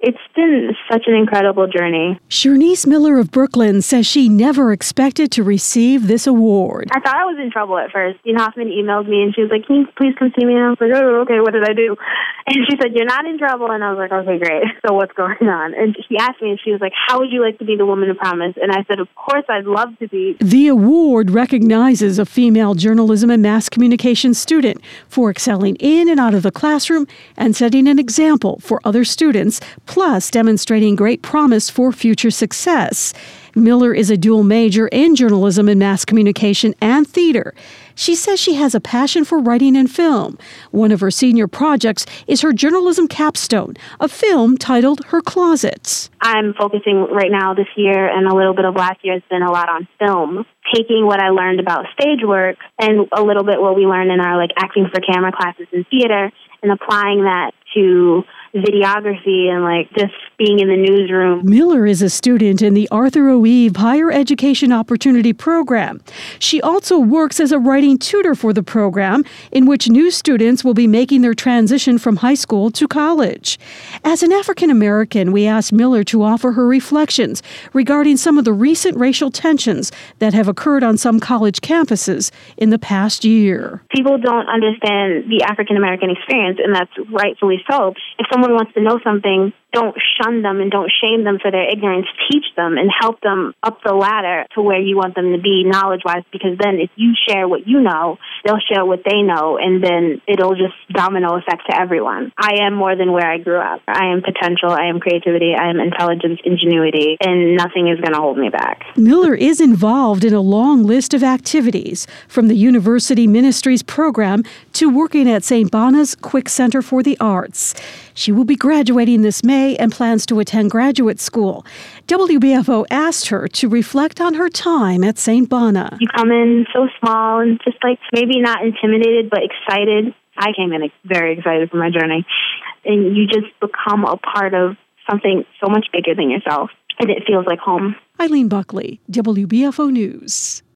It's been such an incredible journey. Shernice Miller of Brooklyn says she never expected to receive this award. I thought I was in trouble at first. Dean Hoffman emailed me and she was like, "Can you please come see me?" And I was like, "Oh, okay, what did I do?" And she said, "You're not in trouble." And I was like, "Okay, great. So what's going on?" And she asked me and she was like, "How would you like to be the woman of promise?" And I said, "Of course, I'd love to be." The award recognizes a female journalism and mass communication student for excelling in and out of the classroom and setting an example for other students, plus demonstrating great promise for future success. Miller is a dual major in journalism and mass communication and theater. She says she has a passion for writing and film. One of her senior projects is her journalism capstone, a film titled Her Closets. I'm focusing right now this year, and a little bit of last year has been a lot on film. Taking what I learned about stage work and a little bit what we learned in our acting for camera classes in theater and applying that to videography and just being in the newsroom. Miller is a student in the Arthur O. Eve Higher Education Opportunity Program. She also works as a writing tutor for the program, in which new students will be making their transition from high school to college. As an African American, we asked Miller to offer her reflections regarding some of the recent racial tensions that have occurred on some college campuses in the past year. People don't understand the African American experience, and that's rightfully so. If someone wants to know something, don't shun them and don't shame them for their ignorance. Teach them and help them up the ladder to where you want them to be knowledge-wise, because then if you share what you know, they'll share what they know, and then it'll just domino effect to everyone. I am more than where I grew up. I am potential, I am creativity, I am intelligence, ingenuity, and nothing is going to hold me back. Miller is involved in a long list of activities, from the University Ministries program to working at St. Bona's Quick Center for the Arts. She will be graduating this May and plans to attend graduate school. WBFO asked her to reflect on her time at St. Bona. You come in so small and just maybe not intimidated, but excited. I came in very excited for my journey. And you just become a part of something so much bigger than yourself. And it feels like home. Eileen Buckley, WBFO News.